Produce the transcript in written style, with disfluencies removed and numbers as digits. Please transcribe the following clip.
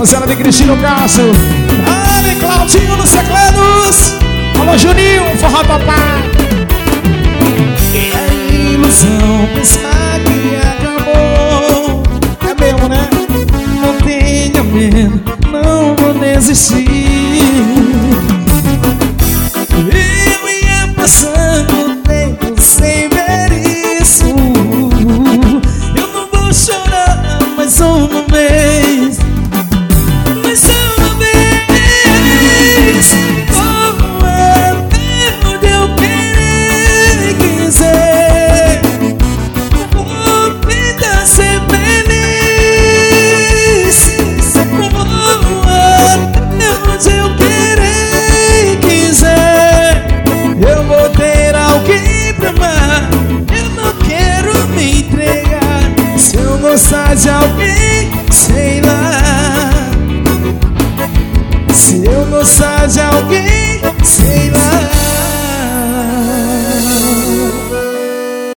rapaziada de Cristina Castro. Ale, Claudinho nos teclados. Alô, Juninho, forró papai. É ilusão pensar que acabou. É mesmo, né? Não tenha medo, não vou desistir. Eu ia passando tempo sem ver isso. Eu não vou chorar mais uma vez. Mais uma vez. Vou até onde eu querer quiser. Vou tentar ser feliz. Vou até onde eu querer quiser. Eu vou ter alguém pra amar. Eu não quero me entregar. Se eu gostar de alguém, sei lá. Se eu gostar de alguém,